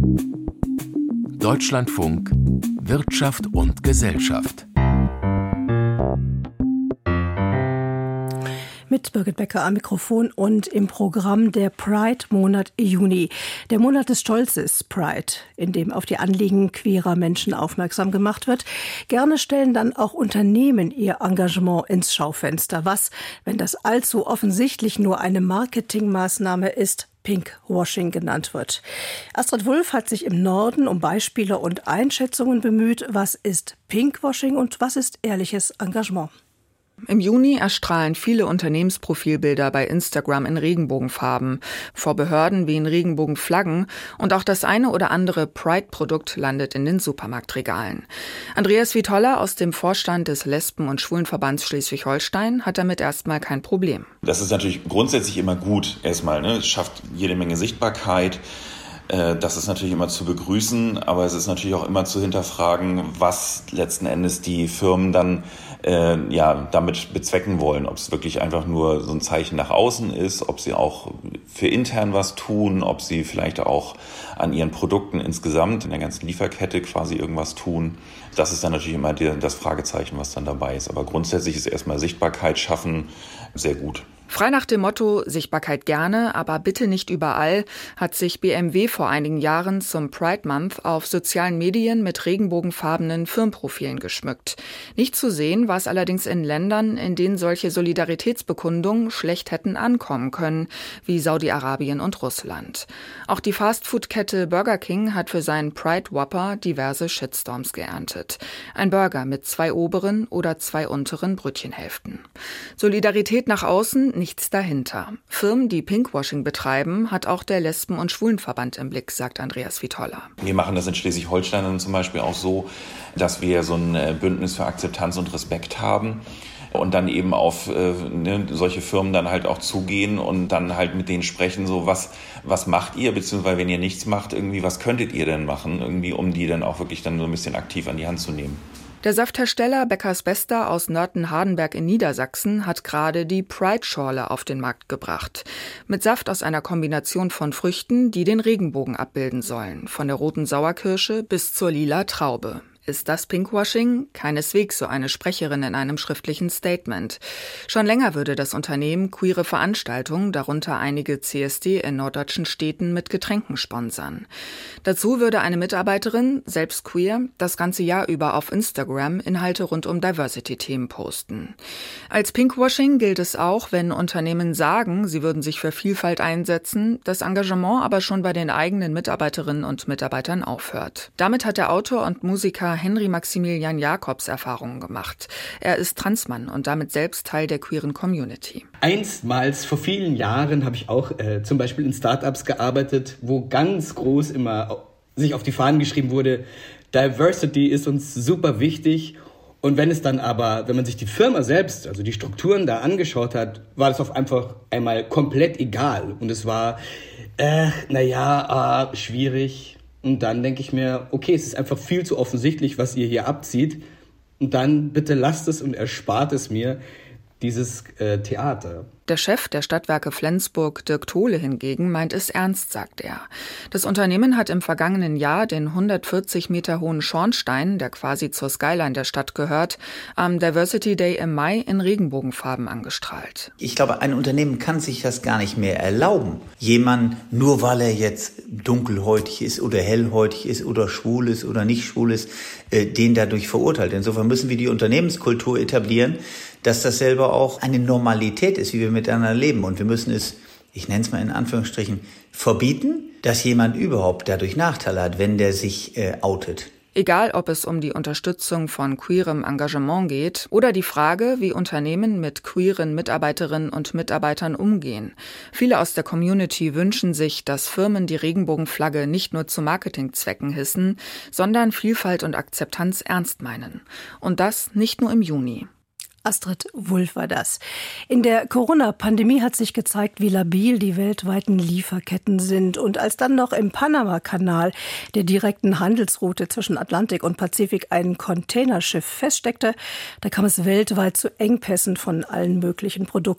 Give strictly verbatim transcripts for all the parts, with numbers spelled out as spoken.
Deutschlandfunk Wirtschaft und Gesellschaft. Mit Birgit Becker am Mikrofon und im Programm der Pride-Monat Juni. Der Monat des Stolzes, Pride, in dem auf die Anliegen queerer Menschen aufmerksam gemacht wird. Gerne stellen dann auch Unternehmen ihr Engagement ins Schaufenster. Was, wenn das allzu offensichtlich nur eine Marketingmaßnahme ist, Pinkwashing genannt wird. Astrid Wulff hat sich im Norden um Beispiele und Einschätzungen bemüht. Was ist Pinkwashing und was ist ehrliches Engagement? Im Juni erstrahlen viele Unternehmensprofilbilder bei Instagram in Regenbogenfarben. Vor Behörden wehen Regenbogenflaggen und auch das eine oder andere Pride-Produkt landet in den Supermarktregalen. Andreas Vitolla aus dem Vorstand des Lesben- und Schwulenverbands Schleswig-Holstein hat damit erstmal kein Problem. Das ist natürlich grundsätzlich immer gut erstmal, ne? Es schafft jede Menge Sichtbarkeit. Das ist natürlich immer zu begrüßen, aber es ist natürlich auch immer zu hinterfragen, was letzten Endes die Firmen dann äh, ja damit bezwecken wollen. Ob es wirklich einfach nur so ein Zeichen nach außen ist, ob sie auch für intern was tun, ob sie vielleicht auch an ihren Produkten insgesamt in der ganzen Lieferkette quasi irgendwas tun. Das ist dann natürlich immer die, das Fragezeichen, was dann dabei ist. Aber grundsätzlich ist erstmal Sichtbarkeit schaffen sehr gut. Frei nach dem Motto Sichtbarkeit gerne, aber bitte nicht überall, hat sich B M W vor einigen Jahren zum Pride Month auf sozialen Medien mit regenbogenfarbenen Firmenprofilen geschmückt. Nicht zu sehen war es allerdings in Ländern, in denen solche Solidaritätsbekundungen schlecht hätten ankommen können, wie Saudi-Arabien und Russland. Auch die Fastfood-Kette Burger King hat für seinen Pride Whopper diverse Shitstorms geerntet. Ein Burger mit zwei oberen oder zwei unteren Brötchenhälften. Solidarität nach außen, nichts dahinter. Firmen, die Pinkwashing betreiben, hat auch der Lesben- und Schwulenverband im Blick, sagt Andreas Vitolla. Wir machen das in Schleswig-Holstein dann zum Beispiel auch so, dass wir so ein Bündnis für Akzeptanz und Respekt haben und dann eben auf äh, ne, solche Firmen dann halt auch zugehen und dann halt mit denen sprechen, so was was macht ihr, beziehungsweise wenn ihr nichts macht, irgendwie was könntet ihr denn machen, irgendwie um die dann auch wirklich dann so ein bisschen aktiv an die Hand zu nehmen. Der Safthersteller Bäckers Bester aus Nörten-Hardenberg in Niedersachsen hat gerade die Pride-Schorle auf den Markt gebracht. Mit Saft aus einer Kombination von Früchten, die den Regenbogen abbilden sollen. Von der roten Sauerkirsche bis zur lila Traube. Ist das Pinkwashing? Keineswegs, so eine Sprecherin in einem schriftlichen Statement. Schon länger würde das Unternehmen queere Veranstaltungen, darunter einige C S D in norddeutschen Städten, mit Getränken sponsern. Dazu würde eine Mitarbeiterin, selbst queer, das ganze Jahr über auf Instagram Inhalte rund um Diversity-Themen posten. Als Pinkwashing gilt es auch, wenn Unternehmen sagen, sie würden sich für Vielfalt einsetzen, das Engagement aber schon bei den eigenen Mitarbeiterinnen und Mitarbeitern aufhört. Damit hat der Autor und Musiker Henry Maximilian Jacobs Erfahrungen gemacht. Er ist Transmann und damit selbst Teil der queeren Community. Einstmals vor vielen Jahren habe ich auch äh, zum Beispiel in Startups gearbeitet, wo ganz groß immer sich auf die Fahnen geschrieben wurde, Diversity ist uns super wichtig. Und wenn es dann aber, wenn man sich die Firma selbst, also die Strukturen da angeschaut hat, war das auf einfach einmal komplett egal. Und es war, äh, naja, äh, schwierig. Und dann denke ich mir, okay, es ist einfach viel zu offensichtlich, was ihr hier abzieht. Und dann bitte lasst es und erspart es mir, dieses äh, Theater. Der Chef der Stadtwerke Flensburg, Dirk Tholе, hingegen meint es ernst, sagt er. Das Unternehmen hat im vergangenen Jahr den hundertvierzig Meter hohen Schornstein, der quasi zur Skyline der Stadt gehört, am Diversity Day im Mai in Regenbogenfarben angestrahlt. Ich glaube, ein Unternehmen kann sich das gar nicht mehr erlauben. Jemand, nur weil er jetzt dunkelhäutig ist oder hellhäutig ist oder schwul ist oder nicht schwul ist, äh, den dadurch verurteilt. Insofern müssen wir die Unternehmenskultur etablieren, dass das selber auch eine Normalität ist, wie wir miteinander leben. Und wir müssen es, ich nenne es mal in Anführungsstrichen, verbieten, dass jemand überhaupt dadurch Nachteile hat, wenn der sich äh, outet. Egal, ob es um die Unterstützung von queerem Engagement geht oder die Frage, wie Unternehmen mit queeren Mitarbeiterinnen und Mitarbeitern umgehen. Viele aus der Community wünschen sich, dass Firmen die Regenbogenflagge nicht nur zu Marketingzwecken hissen, sondern Vielfalt und Akzeptanz ernst meinen. Und das nicht nur im Juni. Astrid Wulff war das. In der Corona-Pandemie hat sich gezeigt, wie labil die weltweiten Lieferketten sind. Und als dann noch im Panama-Kanal, der direkten Handelsroute zwischen Atlantik und Pazifik, ein Containerschiff feststeckte, da kam es weltweit zu Engpässen von allen möglichen Produkten.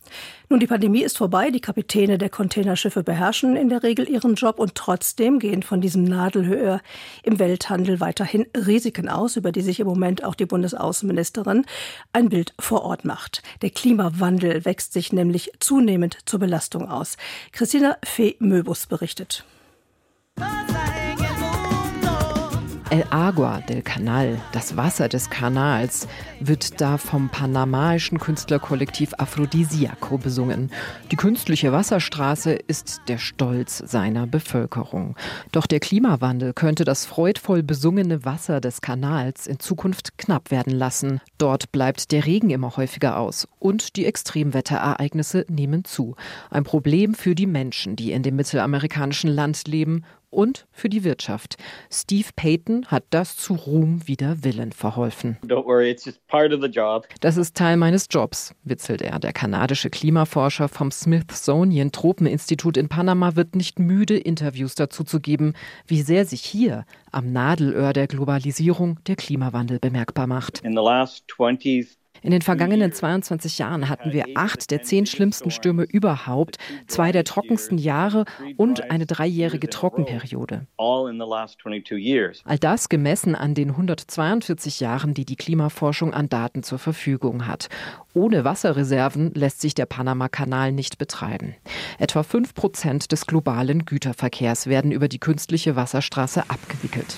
Nun, die Pandemie ist vorbei. Die Kapitäne der Containerschiffe beherrschen in der Regel ihren Job und trotzdem gehen von diesem Nadelöhr im Welthandel weiterhin Risiken aus, über die sich im Moment auch die Bundesaußenministerin ein Bild vor Ort macht. Der Klimawandel wächst sich nämlich zunehmend zur Belastung aus. Christina Fee-Möbus berichtet. El Agua del Canal, das Wasser des Kanals, wird da vom panamaischen Künstlerkollektiv Aphrodisiaco besungen. Die künstliche Wasserstraße ist der Stolz seiner Bevölkerung. Doch der Klimawandel könnte das freudvoll besungene Wasser des Kanals in Zukunft knapp werden lassen. Dort bleibt der Regen immer häufiger aus und die Extremwetterereignisse nehmen zu. Ein Problem für die Menschen, die in dem mittelamerikanischen Land leben, und für die Wirtschaft. Steve Payton hat das zu Ruhm wider Willen verholfen. Don't worry, it's just part of the job. Das ist Teil meines Jobs, witzelt er. Der kanadische Klimaforscher vom Smithsonian Tropeninstitut in Panama wird nicht müde, Interviews dazu zu geben, wie sehr sich hier am Nadelöhr der Globalisierung der Klimawandel bemerkbar macht. In the last twenty In den vergangenen zweiundzwanzig Jahren hatten wir acht der zehn schlimmsten Stürme überhaupt, zwei der trockensten Jahre und eine dreijährige Trockenperiode. All das gemessen an den hundertzweiundvierzig Jahren, die die Klimaforschung an Daten zur Verfügung hat. Ohne Wasserreserven lässt sich der Panama-Kanal nicht betreiben. Etwa fünf Prozent des globalen Güterverkehrs werden über die künstliche Wasserstraße abgewickelt.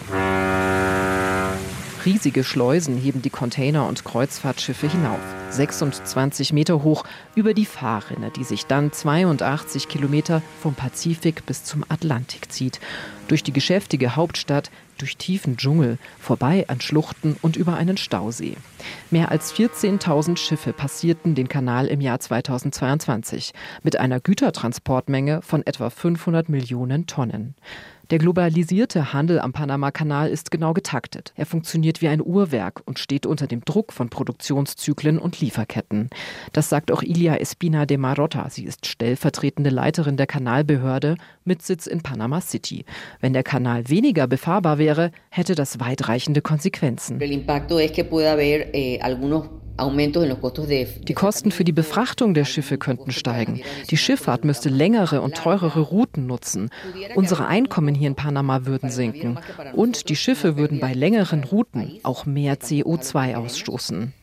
Riesige Schleusen heben die Container- und Kreuzfahrtschiffe hinauf, sechsundzwanzig Meter hoch, über die Fahrrinne, die sich dann zweiundachtzig Kilometer vom Pazifik bis zum Atlantik zieht. Durch die geschäftige Hauptstadt, durch tiefen Dschungel, vorbei an Schluchten und über einen Stausee. Mehr als vierzehntausend Schiffe passierten den Kanal im Jahr zweitausendzweiundzwanzig mit einer Gütertransportmenge von etwa fünfhundert Millionen Tonnen. Der globalisierte Handel am Panama-Kanal ist genau getaktet. Er funktioniert wie ein Uhrwerk und steht unter dem Druck von Produktionszyklen und Lieferketten. Das sagt auch Ilia Espina de Marotta. Sie ist stellvertretende Leiterin der Kanalbehörde mit Sitz in Panama City. Wenn der Kanal weniger befahrbar wäre, hätte das weitreichende Konsequenzen. Die Kosten für die Befrachtung der Schiffe könnten steigen. Die Schifffahrt müsste längere und teurere Routen nutzen. Unsere Einkommen hier in Panama würden sinken. Und die Schiffe würden bei längeren Routen auch mehr C O zwei ausstoßen.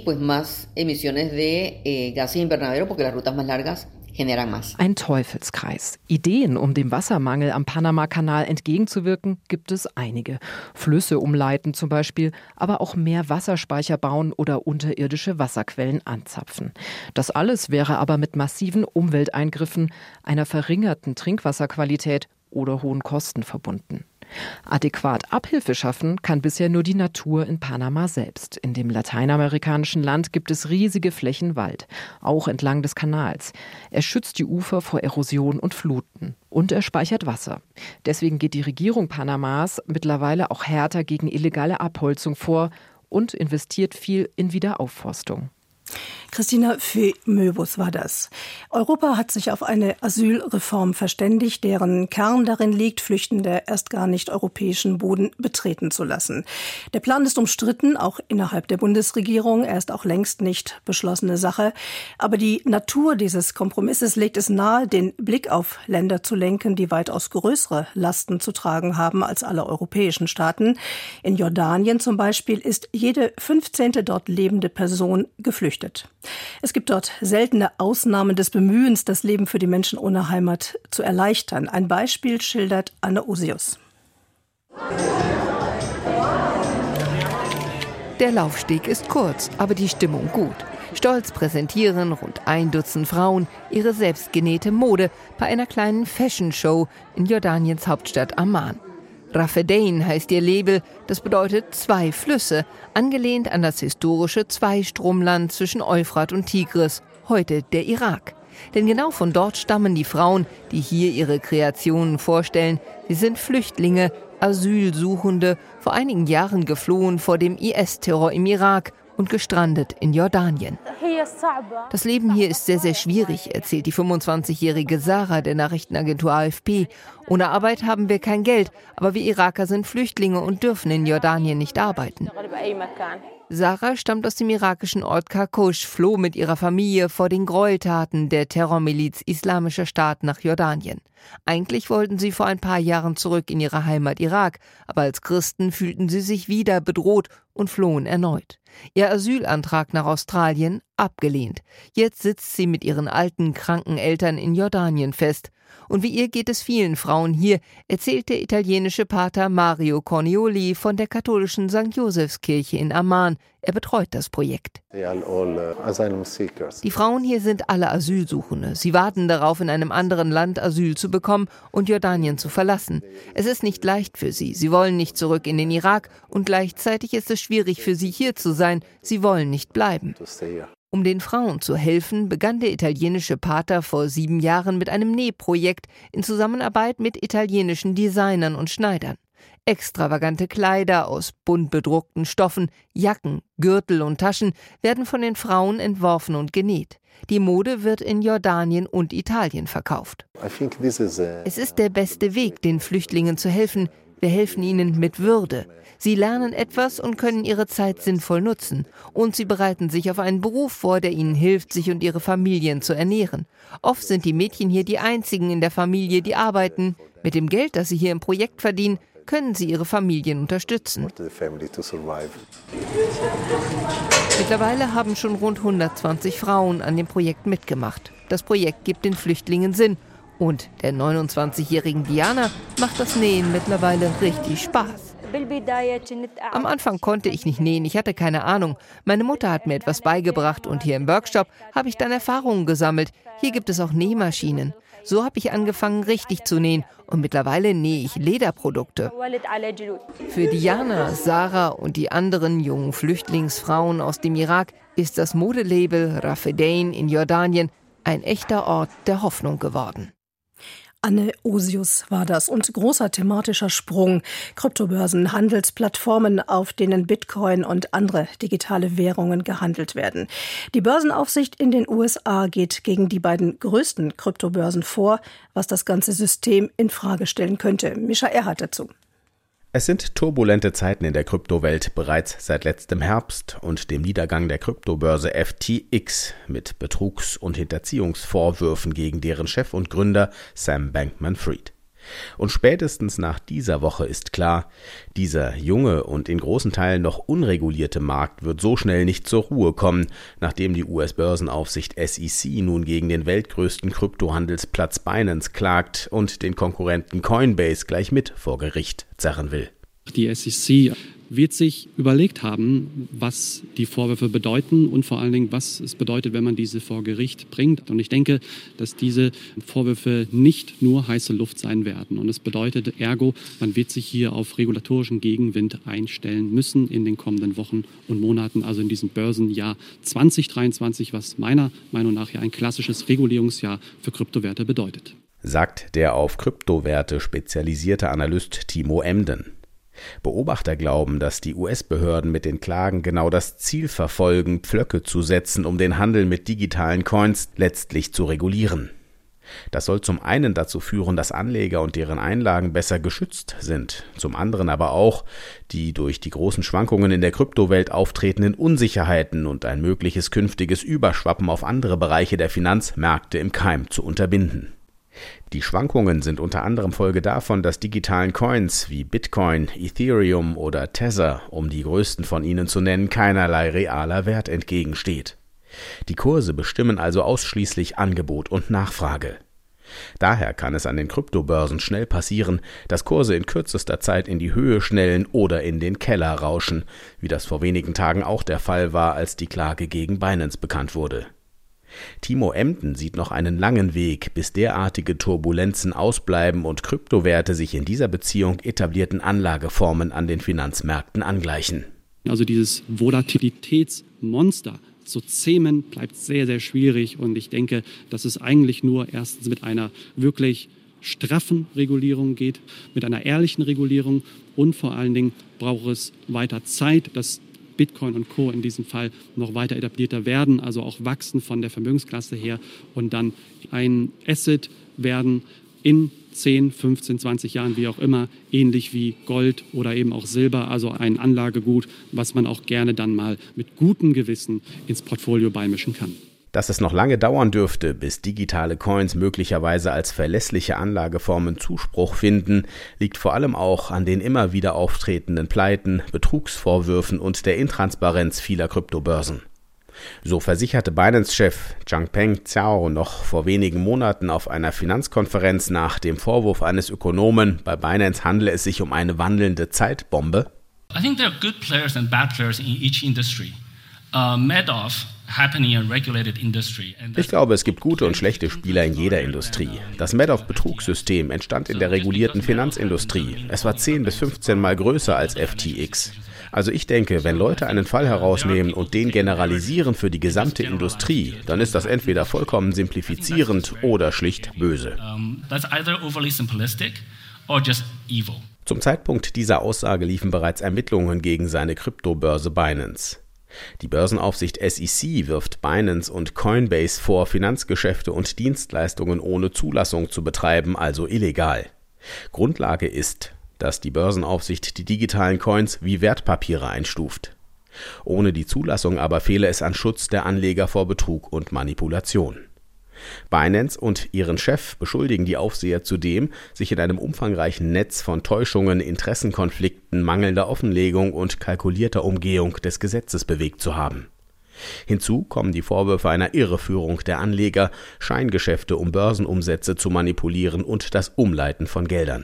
Ein Teufelskreis. Ideen, um dem Wassermangel am Panama-Kanal entgegenzuwirken, gibt es einige. Flüsse umleiten zum Beispiel, aber auch mehr Wasserspeicher bauen oder unterirdische Wasserquellen anzapfen. Das alles wäre aber mit massiven Umwelteingriffen, einer verringerten Trinkwasserqualität oder hohen Kosten verbunden. Adäquat Abhilfe schaffen kann bisher nur die Natur in Panama selbst. In dem lateinamerikanischen Land gibt es riesige Flächen Wald, auch entlang des Kanals. Er schützt die Ufer vor Erosion und Fluten und er speichert Wasser. Deswegen geht die Regierung Panamas mittlerweile auch härter gegen illegale Abholzung vor und investiert viel in Wiederaufforstung. Christina Fee-Möbus war das. Europa hat sich auf eine Asylreform verständigt, deren Kern darin liegt, Flüchtende erst gar nicht europäischen Boden betreten zu lassen. Der Plan ist umstritten, auch innerhalb der Bundesregierung. Er ist auch längst nicht beschlossene Sache. Aber die Natur dieses Kompromisses legt es nahe, den Blick auf Länder zu lenken, die weitaus größere Lasten zu tragen haben als alle europäischen Staaten. In Jordanien zum Beispiel ist jede fünfzehnte dort lebende Person geflüchtet. Es gibt dort seltene Ausnahmen des Bemühens, das Leben für die Menschen ohne Heimat zu erleichtern. Ein Beispiel schildert Anne Osius. Der Laufsteg ist kurz, aber die Stimmung gut. Stolz präsentieren rund ein Dutzend Frauen ihre selbstgenähte Mode bei einer kleinen Fashion-Show in Jordaniens Hauptstadt Amman. Rafedain heißt ihr Label, das bedeutet zwei Flüsse, angelehnt an das historische Zweistromland zwischen Euphrat und Tigris, heute der Irak. Denn genau von dort stammen die Frauen, die hier ihre Kreationen vorstellen. Sie sind Flüchtlinge, Asylsuchende, vor einigen Jahren geflohen vor dem I S-Terror im Irak und gestrandet in Jordanien. Das Leben hier ist sehr, sehr schwierig, erzählt die fünfundzwanzigjährige Sarah der Nachrichtenagentur A F P. Ohne Arbeit haben wir kein Geld, aber wir Iraker sind Flüchtlinge und dürfen in Jordanien nicht arbeiten. Sarah stammt aus dem irakischen Ort Karkusch, floh mit ihrer Familie vor den Gräueltaten der Terrormiliz Islamischer Staat nach Jordanien. Eigentlich wollten sie vor ein paar Jahren zurück in ihre Heimat Irak, aber als Christen fühlten sie sich wieder bedroht und flohen erneut. Ihr Asylantrag nach Australien abgelehnt. Jetzt sitzt sie mit ihren alten, kranken Eltern in Jordanien fest. Und wie ihr geht es vielen Frauen hier, erzählt der italienische Pater Mario Cornioli von der katholischen Sankt Josefskirche in Amman. Er betreut das Projekt. Die Frauen hier sind alle Asylsuchende. Sie warten darauf, in einem anderen Land Asyl zu bekommen und Jordanien zu verlassen. Es ist nicht leicht für sie. Sie wollen nicht zurück in den Irak und gleichzeitig ist es schwierig für sie, hier zu sein. Sie wollen nicht bleiben. Um den Frauen zu helfen, begann der italienische Pater vor sieben Jahren mit einem Nähprojekt in Zusammenarbeit mit italienischen Designern und Schneidern. Extravagante Kleider aus bunt bedruckten Stoffen, Jacken, Gürtel und Taschen werden von den Frauen entworfen und genäht. Die Mode wird in Jordanien und Italien verkauft. Es ist der beste Weg, den Flüchtlingen zu helfen. Wir helfen ihnen mit Würde. Sie lernen etwas und können ihre Zeit sinnvoll nutzen. Und sie bereiten sich auf einen Beruf vor, der ihnen hilft, sich und ihre Familien zu ernähren. Oft sind die Mädchen hier die einzigen in der Familie, die arbeiten. Mit dem Geld, das sie hier im Projekt verdienen, können sie ihre Familien unterstützen. Mittlerweile haben schon rund hundertzwanzig Frauen an dem Projekt mitgemacht. Das Projekt gibt den Flüchtlingen Sinn. Und der neunundzwanzigjährigen Diana macht das Nähen mittlerweile richtig Spaß. Am Anfang konnte ich nicht nähen, ich hatte keine Ahnung. Meine Mutter hat mir etwas beigebracht und hier im Workshop habe ich dann Erfahrungen gesammelt. Hier gibt es auch Nähmaschinen. So habe ich angefangen, richtig zu nähen und mittlerweile nähe ich Lederprodukte. Für Diana, Sarah und die anderen jungen Flüchtlingsfrauen aus dem Irak ist das Modelabel Rafedain in Jordanien ein echter Ort der Hoffnung geworden. Anne Osius war das und großer thematischer Sprung. Kryptobörsen, Handelsplattformen, auf denen Bitcoin und andere digitale Währungen gehandelt werden. Die Börsenaufsicht in den U S A geht gegen die beiden größten Kryptobörsen vor, was das ganze System in Frage stellen könnte. Mischa Erhardt dazu. Es sind turbulente Zeiten in der Kryptowelt, bereits seit letztem Herbst und dem Niedergang der Kryptobörse F T X mit Betrugs- und Hinterziehungsvorwürfen gegen deren Chef und Gründer Sam Bankman-Fried. Und spätestens nach dieser Woche ist klar, dieser junge und in großen Teilen noch unregulierte Markt wird so schnell nicht zur Ruhe kommen, nachdem die U S-Börsenaufsicht S E C nun gegen den weltgrößten Kryptohandelsplatz Binance klagt und den Konkurrenten Coinbase gleich mit vor Gericht zerren will. Die S E C wird sich überlegt haben, was die Vorwürfe bedeuten und vor allen Dingen, was es bedeutet, wenn man diese vor Gericht bringt. Und ich denke, dass diese Vorwürfe nicht nur heiße Luft sein werden. Und es bedeutet ergo, man wird sich hier auf regulatorischen Gegenwind einstellen müssen in den kommenden Wochen und Monaten, also in diesem Börsenjahr zwanzig dreiundzwanzig, was meiner Meinung nach ja ein klassisches Regulierungsjahr für Kryptowerte bedeutet. Sagt der auf Kryptowerte spezialisierte Analyst Timo Emden. Beobachter glauben, dass die U S-Behörden mit den Klagen genau das Ziel verfolgen, Pflöcke zu setzen, um den Handel mit digitalen Coins letztlich zu regulieren. Das soll zum einen dazu führen, dass Anleger und deren Einlagen besser geschützt sind, zum anderen aber auch die durch die großen Schwankungen in der Kryptowelt auftretenden Unsicherheiten und ein mögliches künftiges Überschwappen auf andere Bereiche der Finanzmärkte im Keim zu unterbinden. Die Schwankungen sind unter anderem Folge davon, dass digitalen Coins wie Bitcoin, Ethereum oder Tether, um die größten von ihnen zu nennen, keinerlei realer Wert entgegensteht. Die Kurse bestimmen also ausschließlich Angebot und Nachfrage. Daher kann es an den Kryptobörsen schnell passieren, dass Kurse in kürzester Zeit in die Höhe schnellen oder in den Keller rauschen, wie das vor wenigen Tagen auch der Fall war, als die Klage gegen Binance bekannt wurde. Timo Emden sieht noch einen langen Weg, bis derartige Turbulenzen ausbleiben und Kryptowerte sich in dieser Beziehung etablierten Anlageformen an den Finanzmärkten angleichen. Also dieses Volatilitätsmonster zu zähmen, bleibt sehr, sehr schwierig. Und ich denke, dass es eigentlich nur erstens mit einer wirklich straffen Regulierung geht, mit einer ehrlichen Regulierung. Und vor allen Dingen braucht es weiter Zeit, dass Bitcoin und Co. in diesem Fall noch weiter etablierter werden, also auch wachsen von der Vermögensklasse her und dann ein Asset werden in zehn, fünfzehn, zwanzig Jahren, wie auch immer, ähnlich wie Gold oder eben auch Silber, also ein Anlagegut, was man auch gerne dann mal mit gutem Gewissen ins Portfolio beimischen kann. Dass es noch lange dauern dürfte, bis digitale Coins möglicherweise als verlässliche Anlageformen Zuspruch finden, liegt vor allem auch an den immer wieder auftretenden Pleiten, Betrugsvorwürfen und der Intransparenz vieler Kryptobörsen. So versicherte Binance-Chef Changpeng Zhao noch vor wenigen Monaten auf einer Finanzkonferenz nach dem Vorwurf eines Ökonomen, bei Binance handle es sich um eine wandelnde Zeitbombe. I think there are good players and bad players in each industry. Uh, Madoff happening in regulated industry. Ich glaube, es gibt gute und schlechte Spieler in jeder Industrie. Das Madoff-Betrugssystem entstand in der regulierten Finanzindustrie. Es war zehn bis fünfzehn Mal größer als F T X. Also ich denke, wenn Leute einen Fall herausnehmen und den generalisieren für die gesamte Industrie, dann ist das entweder vollkommen simplifizierend oder schlicht böse. Zum Zeitpunkt dieser Aussage liefen bereits Ermittlungen gegen seine Kryptobörse Binance. Die Börsenaufsicht S E C wirft Binance und Coinbase vor, Finanzgeschäfte und Dienstleistungen ohne Zulassung zu betreiben, also illegal. Grundlage ist, dass die Börsenaufsicht die digitalen Coins wie Wertpapiere einstuft. Ohne die Zulassung aber fehle es an Schutz der Anleger vor Betrug und Manipulation. Binance und ihren Chef beschuldigen die Aufseher zudem, sich in einem umfangreichen Netz von Täuschungen, Interessenkonflikten, mangelnder Offenlegung und kalkulierter Umgehung des Gesetzes bewegt zu haben. Hinzu kommen die Vorwürfe einer Irreführung der Anleger, Scheingeschäfte, um Börsenumsätze zu manipulieren und das Umleiten von Geldern.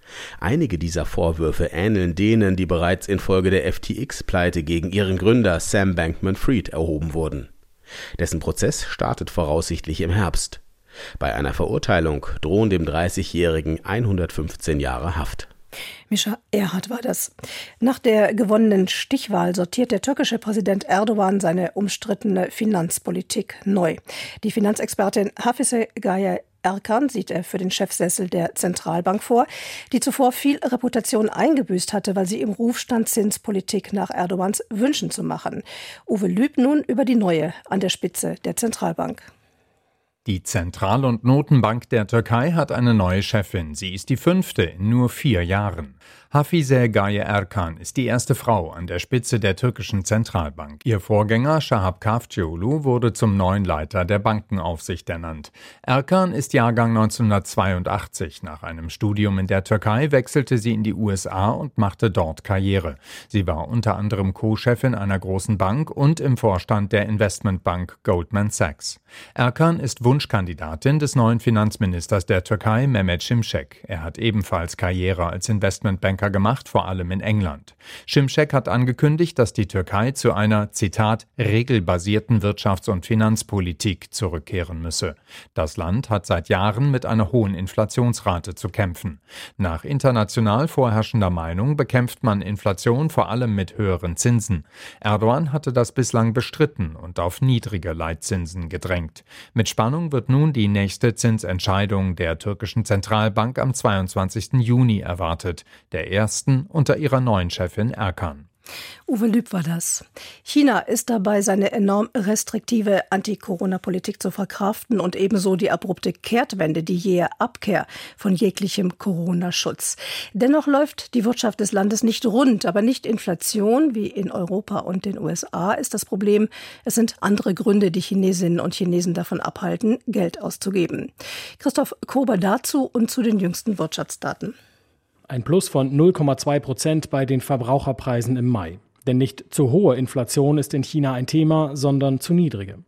Einige dieser Vorwürfe ähneln denen, die bereits infolge der F T X-Pleite gegen ihren Gründer Sam Bankman-Fried erhoben wurden. Dessen Prozess startet voraussichtlich im Herbst. Bei einer Verurteilung drohen dem dreißigjährigen hundertfünfzehn Jahre Haft. Mischa Erhardt war das. Nach der gewonnenen Stichwahl sortiert der türkische Präsident Erdogan seine umstrittene Finanzpolitik neu. Die Finanzexpertin Hafize Gaye Erkan sieht er für den Chefsessel der Zentralbank vor, die zuvor viel Reputation eingebüßt hatte, weil sie im Ruf stand, Zinspolitik nach Erdogans Wünschen zu machen. Uwe Lüb nun über die neue an der Spitze der Zentralbank. Die Zentral- und Notenbank der Türkei hat eine neue Chefin. Sie ist die fünfte in nur vier Jahren. Hafize Gaye Erkan ist die erste Frau an der Spitze der türkischen Zentralbank. Ihr Vorgänger Şahap Kavcıoğlu wurde zum neuen Leiter der Bankenaufsicht ernannt. Erkan ist Jahrgang neunzehnhundertzweiundachtzig. Nach einem Studium in der Türkei wechselte sie in die U S A und machte dort Karriere. Sie war unter anderem Co-Chefin einer großen Bank und im Vorstand der Investmentbank Goldman Sachs. Erkan ist Wunschkandidatin des neuen Finanzministers der Türkei, Mehmet Şimşek. Er hat ebenfalls Karriere als Investmentbanker gemacht, vor allem in England. Şimşek hat angekündigt, dass die Türkei zu einer, Zitat, regelbasierten Wirtschafts- und Finanzpolitik zurückkehren müsse. Das Land hat seit Jahren mit einer hohen Inflationsrate zu kämpfen. Nach international vorherrschender Meinung bekämpft man Inflation vor allem mit höheren Zinsen. Erdogan hatte das bislang bestritten und auf niedrige Leitzinsen gedrängt. Mit Spannung wird nun die nächste Zinsentscheidung der türkischen Zentralbank am zweiundzwanzigsten Juni erwartet, der ersten unter ihrer neuen Chefin Erkan. Uwe Lüb war das. China ist dabei, seine enorm restriktive Anti-Corona-Politik zu verkraften und ebenso die abrupte Kehrtwende, die jähe Abkehr von jeglichem Corona-Schutz. Dennoch läuft die Wirtschaft des Landes nicht rund, aber nicht Inflation wie in Europa und den U S A ist das Problem. Es sind andere Gründe, die Chinesinnen und Chinesen davon abhalten, Geld auszugeben. Christoph Kober dazu und zu den jüngsten Wirtschaftsdaten. Ein Plus von null Komma zwei Prozent bei den Verbraucherpreisen im Mai. Denn nicht zu hohe Inflation ist in China ein Thema, sondern zu niedrige.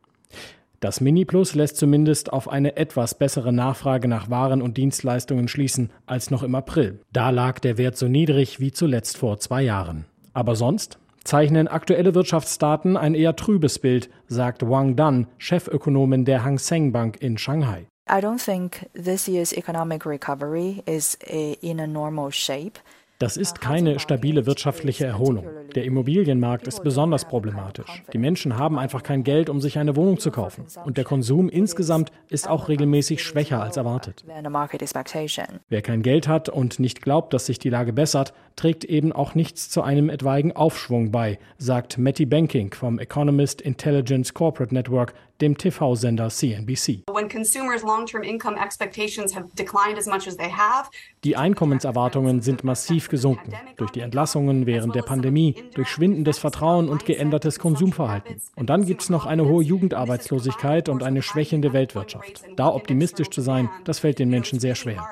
Das Mini-Plus lässt zumindest auf eine etwas bessere Nachfrage nach Waren und Dienstleistungen schließen als noch im April. Da lag der Wert so niedrig wie zuletzt vor zwei Jahren. Aber sonst zeichnen aktuelle Wirtschaftsdaten ein eher trübes Bild, sagt Wang Dan, Chefökonomin der Hang Seng Bank in Shanghai. I don't think this year's economic recovery is in a normal shape. Das ist keine stabile wirtschaftliche Erholung. Der Immobilienmarkt ist besonders problematisch. Die Menschen haben einfach kein Geld, um sich eine Wohnung zu kaufen. Und der Konsum insgesamt ist auch regelmäßig schwächer als erwartet. Wer kein Geld hat und nicht glaubt, dass sich die Lage bessert, trägt eben auch nichts zu einem etwaigen Aufschwung bei, sagt Matty Banking vom Economist Intelligence Corporate Network, dem T V-Sender C N B C. Die Einkommenserwartungen sind massiv gesunken. Durch die Entlassungen während der Pandemie, durch schwindendes Vertrauen und geändertes Konsumverhalten. Und dann gibt es noch eine hohe Jugendarbeitslosigkeit und eine schwächende Weltwirtschaft. Da optimistisch zu sein, das fällt den Menschen sehr schwer.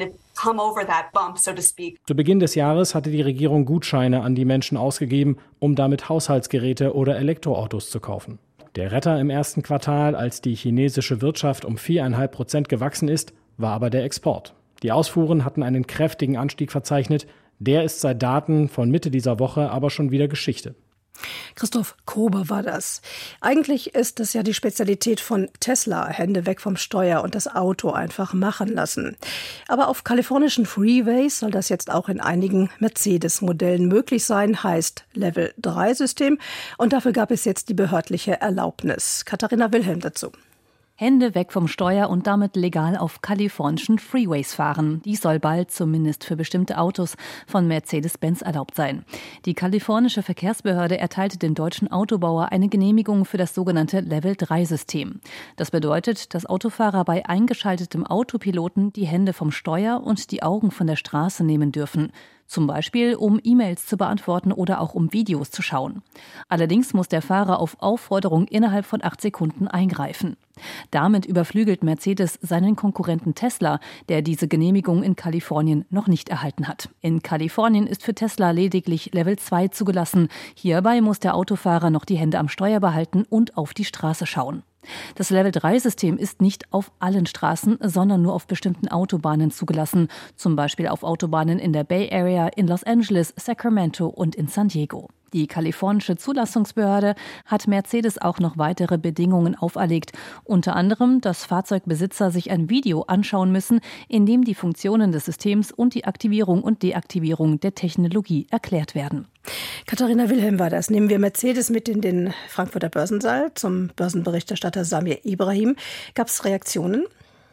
Zu Beginn des Jahres hatte die Regierung Gutscheine an die Menschen ausgegeben, um damit Haushaltsgeräte oder Elektroautos zu kaufen. Der Retter im ersten Quartal, als die chinesische Wirtschaft um vier Komma fünf Prozent gewachsen ist, war aber der Export. Die Ausfuhren hatten einen kräftigen Anstieg verzeichnet. Der ist seit Daten von Mitte dieser Woche aber schon wieder Geschichte. Christoph Kober war das. Eigentlich ist es ja die Spezialität von Tesla, Hände weg vom Steuer und das Auto einfach machen lassen. Aber auf kalifornischen Freeways soll das jetzt auch in einigen Mercedes-Modellen möglich sein, heißt Level drei System. Und dafür gab es jetzt die behördliche Erlaubnis. Katharina Wilhelm dazu. Hände weg vom Steuer und damit legal auf kalifornischen Freeways fahren. Dies soll bald, zumindest für bestimmte Autos, von Mercedes-Benz erlaubt sein. Die kalifornische Verkehrsbehörde erteilte dem deutschen Autobauer eine Genehmigung für das sogenannte Level drei System. Das bedeutet, dass Autofahrer bei eingeschaltetem Autopiloten die Hände vom Steuer und die Augen von der Straße nehmen dürfen. Zum Beispiel, um E-Mails zu beantworten oder auch um Videos zu schauen. Allerdings muss der Fahrer auf Aufforderung innerhalb von acht Sekunden eingreifen. Damit überflügelt Mercedes seinen Konkurrenten Tesla, der diese Genehmigung in Kalifornien noch nicht erhalten hat. In Kalifornien ist für Tesla lediglich Level zwei zugelassen. Hierbei muss der Autofahrer noch die Hände am Steuer behalten und auf die Straße schauen. Das Level drei System ist nicht auf allen Straßen, sondern nur auf bestimmten Autobahnen zugelassen. Zum Beispiel auf Autobahnen in der Bay Area, in Los Angeles, Sacramento und in San Diego. Die kalifornische Zulassungsbehörde hat Mercedes auch noch weitere Bedingungen auferlegt. Unter anderem, dass Fahrzeugbesitzer sich ein Video anschauen müssen, in dem die Funktionen des Systems und die Aktivierung und Deaktivierung der Technologie erklärt werden. Katharina Wilhelm war das. Nehmen wir Mercedes mit in den Frankfurter Börsensaal zum Börsenberichterstatter Samir Ibrahim. Gab es Reaktionen?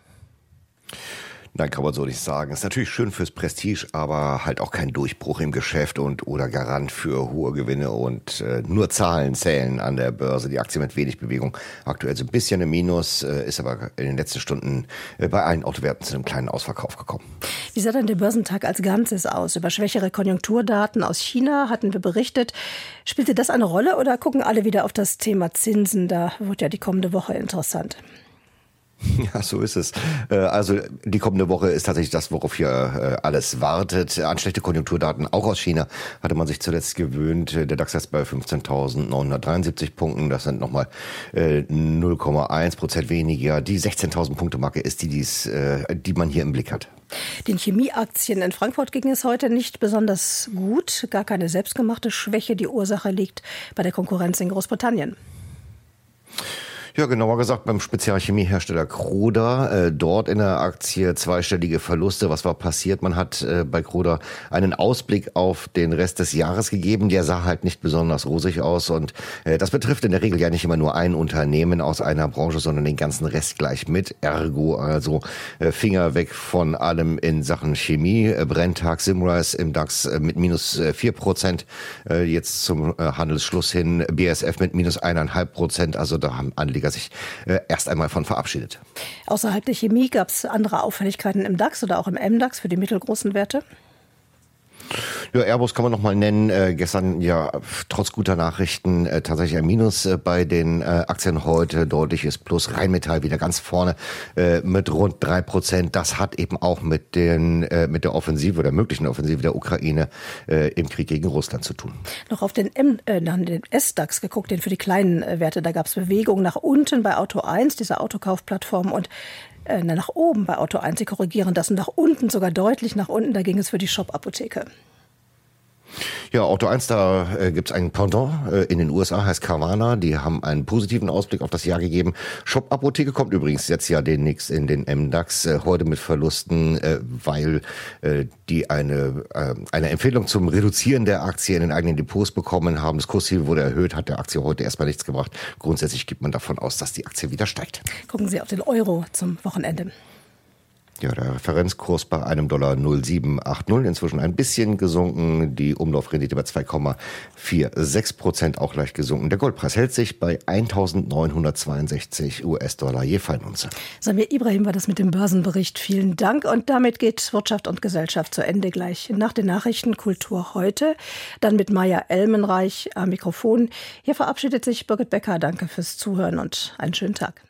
Nein, kann man so nicht sagen. Ist natürlich schön fürs Prestige, aber halt auch kein Durchbruch im Geschäft und oder Garant für hohe Gewinne und äh, nur Zahlen zählen an der Börse. Die Aktie mit wenig Bewegung, aktuell so ein bisschen im Minus, äh, ist aber in den letzten Stunden äh, bei allen Autowerten zu einem kleinen Ausverkauf gekommen. Wie sah dann der Börsentag als Ganzes aus? Über schwächere Konjunkturdaten aus China hatten wir berichtet. Spielte das eine Rolle oder gucken alle wieder auf das Thema Zinsen? Da wird ja die kommende Woche interessant. Ja, so ist es. Also die kommende Woche ist tatsächlich das, worauf hier alles wartet. An schlechte Konjunkturdaten, auch aus China, hatte man sich zuletzt gewöhnt. Der DAX ist bei fünfzehntausendneunhundertdreiundsiebzig Punkten. Das sind nochmal null Komma eins Prozent weniger. Die sechzehntausend Punkte Marke ist die, die's, die man hier im Blick hat. Den Chemieaktien in Frankfurt ging es heute nicht besonders gut. Gar keine selbstgemachte Schwäche. Die Ursache liegt bei der Konkurrenz in Großbritannien. Ja, genauer gesagt beim Spezialchemiehersteller Croda. Äh, dort in der Aktie zweistellige Verluste. Was war passiert? Man hat äh, bei Croda einen Ausblick auf den Rest des Jahres gegeben. Der sah halt nicht besonders rosig aus. Und äh, das betrifft in der Regel ja nicht immer nur ein Unternehmen aus einer Branche, sondern den ganzen Rest gleich mit. Ergo also äh, Finger weg von allem in Sachen Chemie. Äh, Brenntag, Simrise im DAX äh, mit minus äh, vier Prozent. Äh, jetzt zum äh, Handelsschluss hin. B A S F mit minus eineinhalb Prozent. Also da haben Anleger sich äh, erst einmal von verabschiedet. Außerhalb der Chemie gab es andere Auffälligkeiten im DAX oder auch im M DAX für die mittelgroßen Werte? Ja, Airbus kann man noch mal nennen. Äh, gestern ja trotz guter Nachrichten äh, tatsächlich ein Minus äh, bei den äh, Aktien heute. Deutliches Plus. Rheinmetall wieder ganz vorne äh, mit rund drei Prozent. Das hat eben auch mit den äh, mit der Offensive oder möglichen Offensive der Ukraine äh, im Krieg gegen Russland zu tun. Noch auf den, M, äh, den S DAX geguckt, den für die kleinen äh, Werte. Da gab es Bewegung nach unten bei Auto eins, dieser Autokaufplattform, und äh, nach oben bei Auto eins. Sie korrigieren das, und nach unten, sogar deutlich nach unten. Da ging es für die Shop-Apotheke. Ja, Auto eins, da äh, gibt's einen Pendant äh, in den U S A, heißt Carvana. Die haben einen positiven Ausblick auf das Jahr gegeben. Shop Apotheke kommt übrigens jetzt ja demnächst in den M DAX, äh, heute mit Verlusten, äh, weil äh, die eine äh, eine Empfehlung zum Reduzieren der Aktie in den eigenen Depots bekommen haben. Das Kursziel wurde erhöht, hat der Aktie heute erstmal nichts gebracht. Grundsätzlich geht man davon aus, dass die Aktie wieder steigt. Gucken Sie auf den Euro zum Wochenende. Ja, der Referenzkurs bei einem Dollar null Komma sieben acht null, inzwischen ein bisschen gesunken. Die Umlaufrendite bei zwei Komma sechsundvierzig Prozent, auch leicht gesunken. Der Goldpreis hält sich bei eintausendneunhundertzweiundsechzig US-Dollar je Feinunze. Samir Ibrahim war das mit dem Börsenbericht. Vielen Dank. Und damit geht Wirtschaft und Gesellschaft zu Ende. Gleich nach den Nachrichten Kultur heute. Dann mit Maja Elmenreich am Mikrofon. Hier verabschiedet sich Birgit Becker. Danke fürs Zuhören und einen schönen Tag.